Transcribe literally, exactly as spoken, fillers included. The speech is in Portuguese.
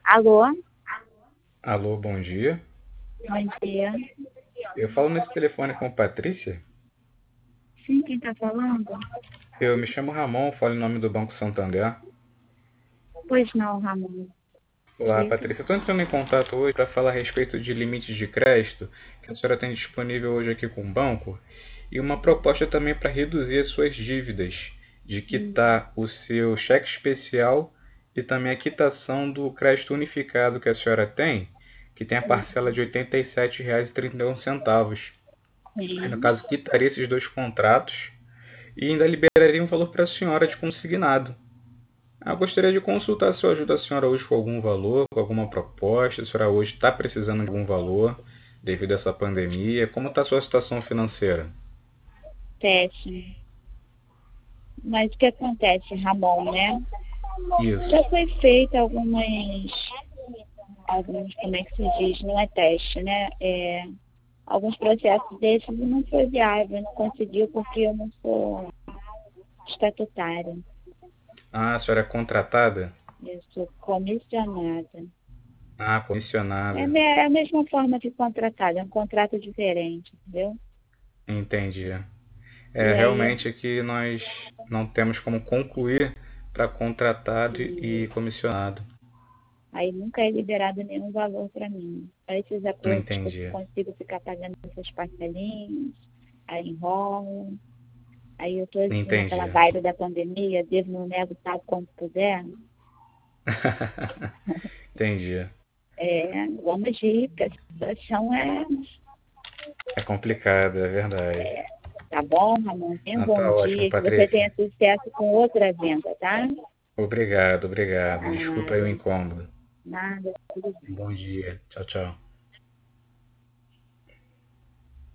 Alô, Alô, bom dia. bom dia. Eu falo nesse telefone com Patrícia. Sim, quem está falando? Eu me chamo Ramon, falo em nome do Banco Santander. Pois não, Ramon. Olá, Diga. Patrícia. Estou entrando em contato hoje para falar a respeito de limites de crédito que a senhora tem disponível hoje aqui com o banco e uma proposta também para reduzir as suas dívidas, de Hum, quitar o seu cheque especial e também a quitação do crédito unificado que a senhora tem, que tem a parcela de hum, R oitenta e sete reais e trinta e um centavos. Aí, no sim. caso, quitaria esses dois contratos e ainda liberaria um valor para a senhora de consignado. Ah, eu gostaria de consultar se eu ajudo a senhora hoje com algum valor, com alguma proposta. A senhora hoje está precisando de algum valor devido a essa pandemia. Como está a sua situação financeira? Péssimo. Mas o que acontece, Ramon, né? Isso. Já foi feita algumas, alguns, como é que se diz? Não é teste, né? É, alguns processos desses e não foi viável, não conseguiu porque eu não sou estatutária. Ah, a senhora é contratada? Eu sou comissionada. Ah, É comissionada. me- é a mesma forma que contratada, é um contrato diferente, entendeu? Entendi. E É, aí, realmente aqui nós não temos como concluir para contratado e e comissionado. aí nunca é liberado nenhum valor para mim. Para esses acordos que eu Entendi. consigo ficar pagando essas parcelinhas, aí enrolo. Aí eu estou assim, naquela Entendi. vibe da pandemia, devo, não nego, tal como puder. Entendi. É, vamos ir, porque a situação é, É complicado, é verdade. é, tá bom, Ramon? Tenha um Ah, bom tá ótimo, dia, que você Patrícia. tenha sucesso com outra venda, tá? Obrigado, obrigado. Desculpa aí o Nada, incômodo. nada, tudo bem. Bom dia. Tchau, tchau.